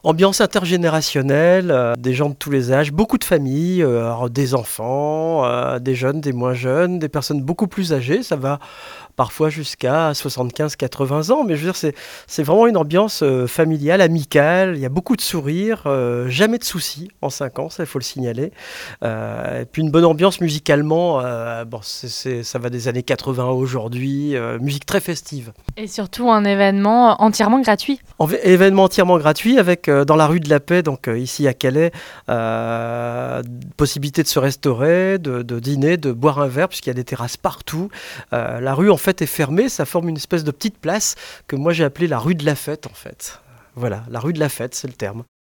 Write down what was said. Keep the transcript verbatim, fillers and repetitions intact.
Ambiance intergénérationnelle, euh, des gens de tous les âges, beaucoup de familles, euh, alors des enfants, euh, des jeunes, des moins jeunes, des personnes beaucoup plus âgées. Ça va parfois jusqu'à soixante-quinze quatre-vingts ans. Mais je veux dire, c'est, c'est vraiment une ambiance euh, familiale, amicale. Il y a beaucoup de sourires, euh, jamais de soucis en cinq ans, ça il faut le signaler. Euh, et puis une bonne ambiance musicalement, euh, bon, c'est, c'est- ça va des années quatre-vingts à aujourd'hui, euh, musique très festive. Et surtout un événement entièrement gratuit. En vé- événement entièrement gratuit avec euh, dans la rue de la Paix, donc euh, ici à Calais, euh, possibilité de se restaurer, de, de dîner, de boire un verre, puisqu'il y a des terrasses partout. Euh, la rue en fait est fermée, ça forme une espèce de petite place que moi j'ai appelée la rue de la Fête en fait. Voilà, la rue de la Fête, c'est le terme.